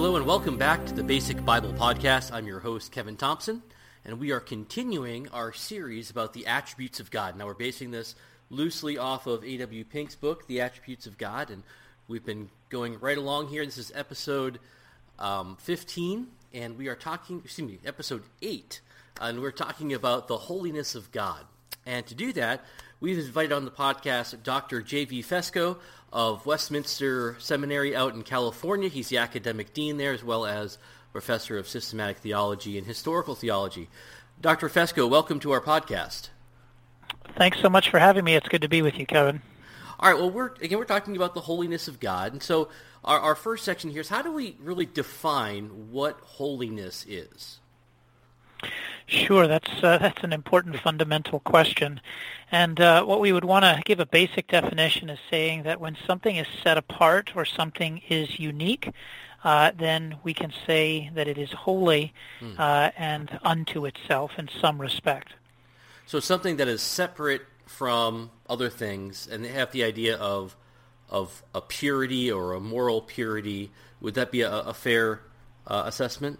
Hello and welcome back to the Basic Bible Podcast. I'm your host, Kevin Thompson, and we are continuing our series about the attributes of God. Now, we're basing this loosely off of A.W. Pink's book, The Attributes of God, and we've been going right along here. This is episode 15, and we are episode 8, and we're talking about the holiness of God. And to do that, we've invited on the podcast Dr. J.V. Fesko of Westminster Seminary out in California. He's the academic dean there, as well as professor of systematic theology and historical theology. Dr. Fesko, welcome to our podcast. Thanks so much for having me. It's good to be with you, Kevin. All right, well, we're talking about the holiness of God. And so our first section here is, how do we really define what holiness is? Sure, that's an important fundamental question. And what we would want to give a basic definition is saying that when something is set apart or something is unique, then we can say that it is holy and unto itself in some respect. So something that is separate from other things, and they have the idea of a purity or a moral purity. Would that be a fair assessment?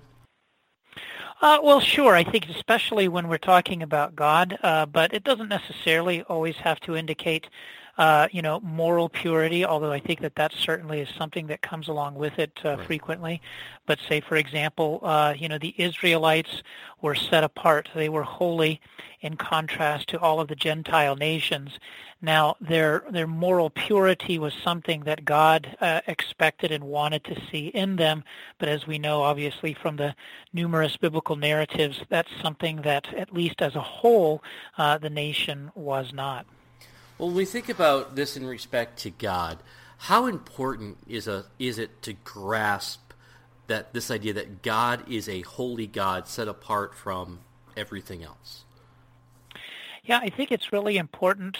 Well, sure. I think especially when we're talking about God, but it doesn't necessarily always have to indicate, moral purity, although I think that certainly is something that comes along with it frequently. But say, for example, the Israelites were set apart. They were holy in contrast to all of the Gentile nations. Now, their moral purity was something that God expected and wanted to see in them, but as we know, obviously, from the numerous biblical narratives, that's something that, at least as a whole, the nation was not. Well, when we think about this in respect to God, how important is it to grasp that this idea that God is a holy God set apart from everything else? Yeah, I think it's really important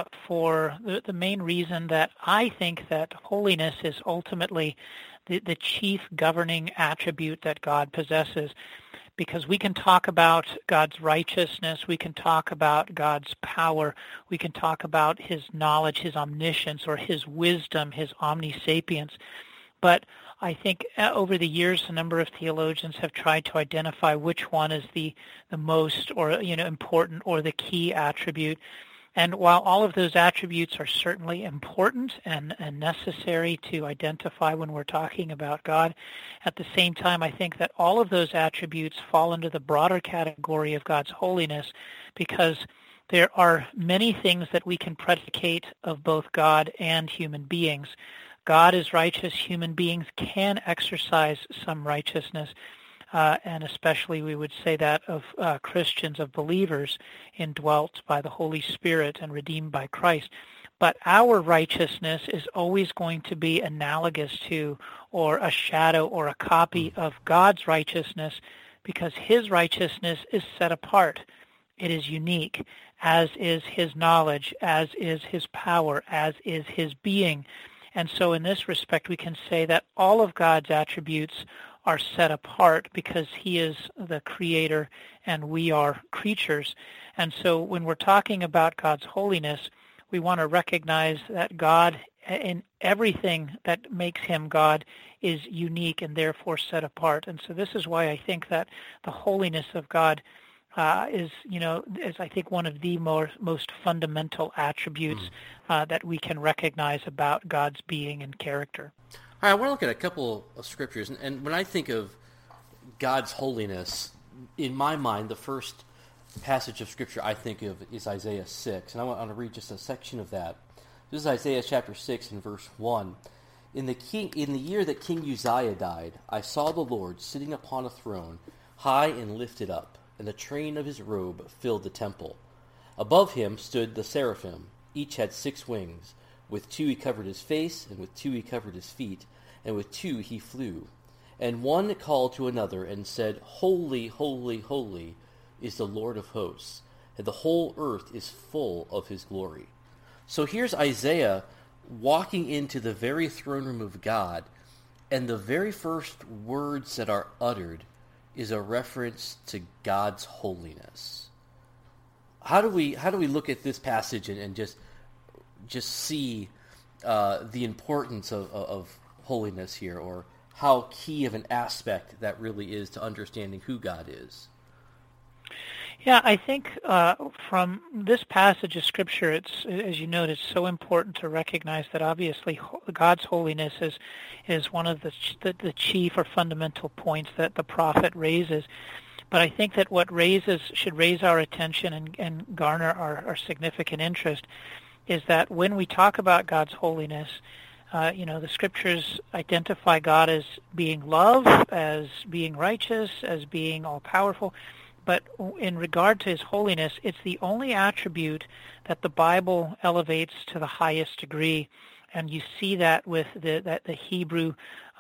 for the main reason that I think that holiness is ultimately the chief governing attribute that God possesses. Because we can talk about God's righteousness, we can talk about God's power, we can talk about his knowledge, his omniscience, or his wisdom, his omnisapience. But I think over the years, a number of theologians have tried to identify which one is the most or important or the key attribute. And while all of those attributes are certainly important and necessary to identify when we're talking about God, at the same time, I think that all of those attributes fall into the broader category of God's holiness, because there are many things that we can predicate of both God and human beings. God is righteous. Human beings can exercise some righteousness. And especially we would say that of Christians, of believers, indwelt by the Holy Spirit and redeemed by Christ. But our righteousness is always going to be analogous to, or a shadow or a copy of God's righteousness, because his righteousness is set apart. It is unique, as is his knowledge, as is his power, as is his being. And so in this respect, we can say that all of God's attributes are set apart because he is the creator and we are creatures. And so when we're talking about God's holiness, we want to recognize that God, in everything that makes him God, is unique and therefore set apart. And so this is why I think that the holiness of God is I think one of the most fundamental attributes that we can recognize about God's being and character. All right, I want to look at a couple of scriptures, and when I think of God's holiness, in my mind, the first passage of Scripture I think of is Isaiah 6, and I want to read just a section of that. This is Isaiah chapter 6 and verse 1. In the year that King Uzziah died, I saw the Lord sitting upon a throne, high and lifted up, and the train of his robe filled the temple. Above him stood the seraphim. Each had 6 wings. With 2 he covered his face, and with 2 he covered his feet, and with 2 he flew. And one called to another and said, Holy, holy, holy is the Lord of hosts, and the whole earth is full of his glory. So here's Isaiah walking into the very throne room of God, and the very first words that are uttered is a reference to God's holiness. How do we look at this passage and just see the importance of holiness here, or how key of an aspect that really is to understanding who God is. Yeah, I think from this passage of Scripture, it's, as you noted, it's so important to recognize that obviously God's holiness is one of the chief or fundamental points that the prophet raises. But I think that what should raise our attention and garner our significant interest is that when we talk about God's holiness, the Scriptures identify God as being love, as being righteous, as being all-powerful. But in regard to his holiness, it's the only attribute that the Bible elevates to the highest degree. And you see that with the Hebrew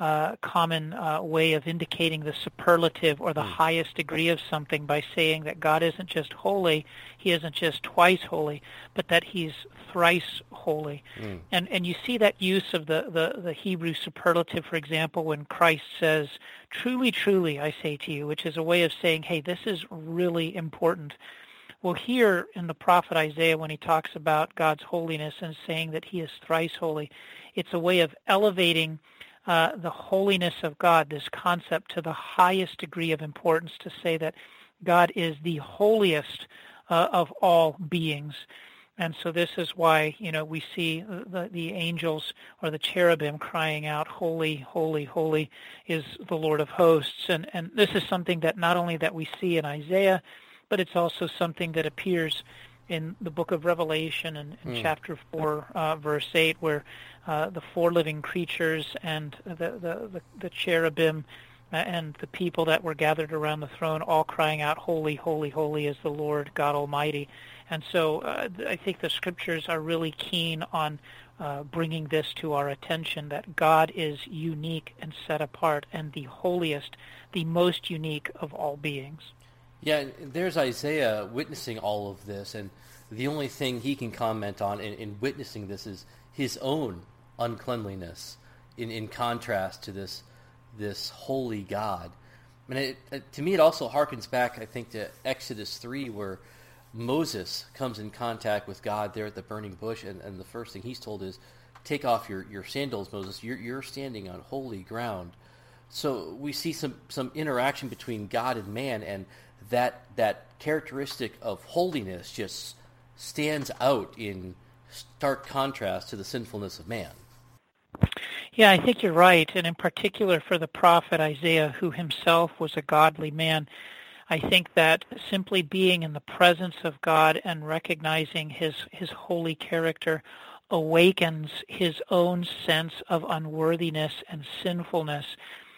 common way of indicating the superlative or the highest degree of something by saying that God isn't just holy, he isn't just twice holy, but that he's thrice holy. And you see that use of the Hebrew superlative, for example, when Christ says, "Truly, truly, I say to you," which is a way of saying, hey, this is really important. Well, here in the prophet Isaiah, when he talks about God's holiness and saying that he is thrice holy, it's a way of elevating the holiness of God, this concept, to the highest degree of importance, to say that God is the holiest of all beings. And so this is why, we see the angels or the cherubim crying out, "Holy, holy, holy is the Lord of hosts." And this is something that not only that we see in Isaiah, but it's also something that appears in the book of Revelation in chapter 4, verse 8, where the four living creatures and the cherubim and the people that were gathered around the throne all crying out, "Holy, holy, holy is the Lord God Almighty." And so I think the Scriptures are really keen on bringing this to our attention, that God is unique and set apart and the holiest, the most unique of all beings. Yeah, there's Isaiah witnessing all of this, and the only thing he can comment on in witnessing this is his own uncleanliness in contrast to this holy God. And to me, it also harkens back, I think, to Exodus 3, where Moses comes in contact with God there at the burning bush, and the first thing he's told is, "Take off your sandals, Moses. You're standing on holy ground." So we see some interaction between God and man, and that characteristic of holiness just stands out in stark contrast to the sinfulness of man. Yeah, I think you're right, and in particular for the prophet Isaiah, who himself was a godly man, I think that simply being in the presence of God and recognizing his holy character awakens his own sense of unworthiness and sinfulness,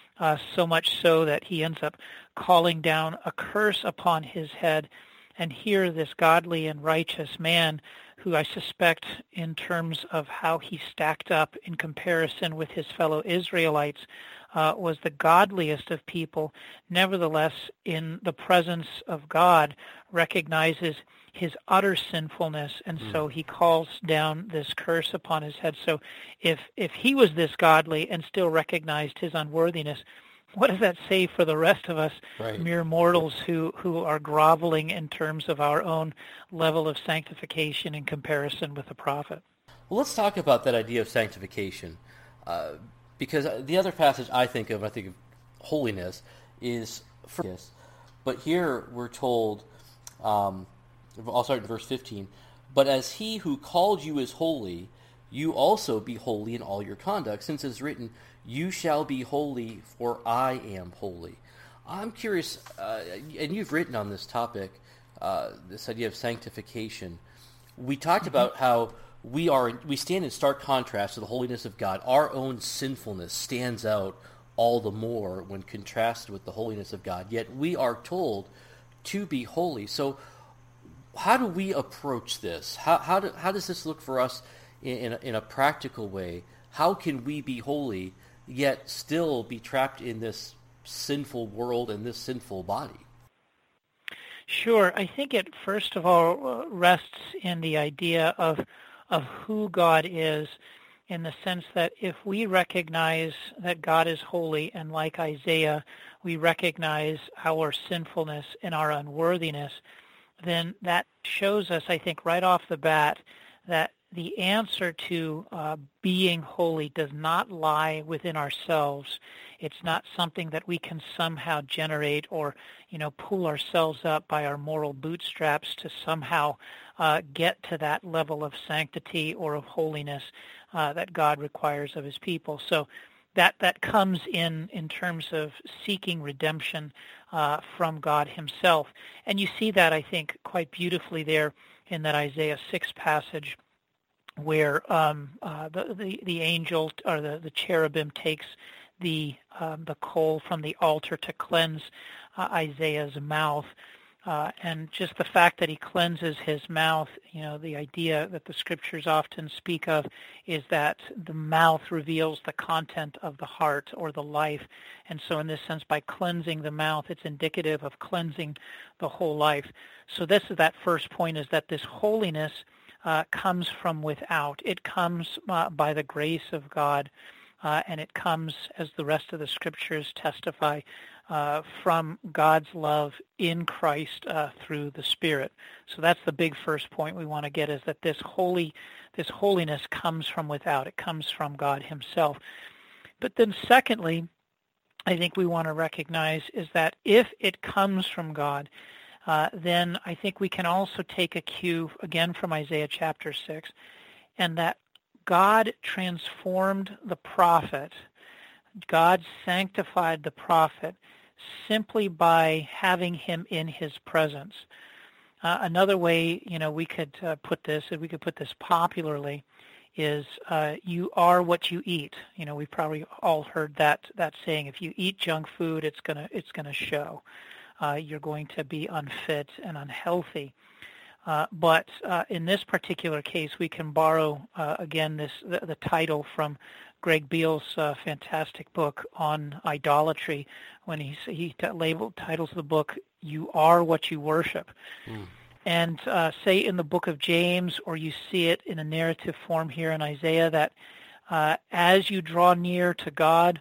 so much so that he ends up calling down a curse upon his head. And here this godly and righteous man, who I suspect in terms of how he stacked up in comparison with his fellow Israelites, was the godliest of people, nevertheless in the presence of God recognizes his utter sinfulness, and so he calls down this curse upon his head. So if he was this godly and still recognized his unworthiness, what does that say for the rest of us, right, mere mortals who are groveling in terms of our own level of sanctification in comparison with the prophet? Well, let's talk about that idea of sanctification, because the other passage I think of holiness, is forgiveness. But here we're told, I'll start in verse 15, "But as he who called you is holy, you also be holy in all your conduct, since it is written, 'You shall be holy, for I am holy.'" I'm curious, and you've written on this topic, this idea of sanctification. We talked about how we stand in stark contrast to the holiness of God. Our own sinfulness stands out all the more when contrasted with the holiness of God. Yet we are told to be holy. So how do we approach this? How does this look for us in a practical way? How can we be holy yet still be trapped in this sinful world and this sinful body? Sure. I think it first of all rests in the idea of who God is, in the sense that if we recognize that God is holy, and like Isaiah, we recognize our sinfulness and our unworthiness, then that shows us, I think, right off the bat that the answer to being holy does not lie within ourselves. It's not something that we can somehow generate or, pull ourselves up by our moral bootstraps to somehow get to that level of sanctity or of holiness that God requires of his people. So that comes in terms of seeking redemption from God himself. And you see that, I think, quite beautifully there in that Isaiah 6 passage, where the angel or the cherubim takes the coal from the altar to cleanse Isaiah's mouth. And just the fact that he cleanses his mouth, the idea that the scriptures often speak of is that the mouth reveals the content of the heart or the life. And so in this sense, by cleansing the mouth, it's indicative of cleansing the whole life. So this is that first point, is that this holiness comes from without. It comes by the grace of God, and it comes, as the rest of the scriptures testify, from God's love in Christ through the Spirit. So that's the big first point we want to get, is that this holiness comes from without. It comes from God himself. But then secondly, I think we want to recognize is that if it comes from God, then I think we can also take a cue, again, from Isaiah chapter 6, and that God transformed the prophet. God sanctified the prophet simply by having him in his presence. Another way, we could put this popularly, is you are what you eat. We've probably all heard that saying. If you eat junk food, it's gonna show. You're going to be unfit and unhealthy. But in this particular case, we can borrow again the title from Greg Beale's fantastic book on idolatry, when he titles the book "You Are What You Worship." And say in the book of James, or you see it in a narrative form here in Isaiah, that as you draw near to God,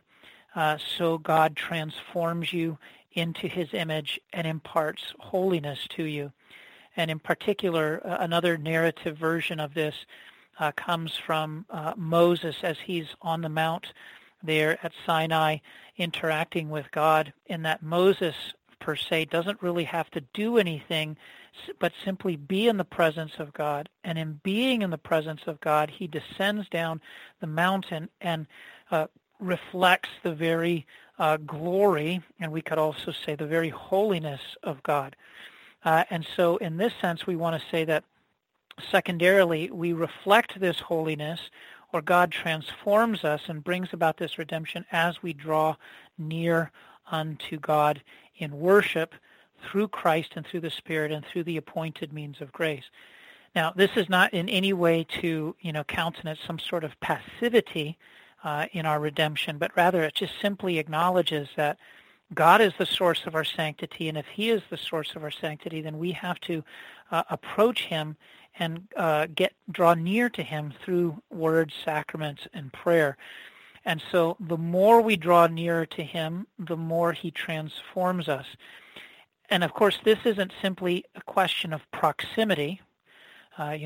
so God transforms you into his image and imparts holiness to you. And in particular, another narrative version of this comes from Moses as he's on the mount there at Sinai interacting with God, in that Moses, per se, doesn't really have to do anything but simply be in the presence of God. And in being in the presence of God, he descends down the mountain and reflects the very glory, and we could also say the very holiness of God. And so in this sense, we want to say that secondarily, we reflect this holiness, or God transforms us and brings about this redemption as we draw near unto God in worship through Christ and through the Spirit and through the appointed means of grace. Now, this is not in any way to, countenance some sort of passivity in our redemption, but rather it just simply acknowledges that God is the source of our sanctity, and if he is the source of our sanctity, then we have to approach him and draw near to him through words, sacraments, and prayer. And so the more we draw nearer to him, the more he transforms us. And of course, this isn't simply a question of proximity.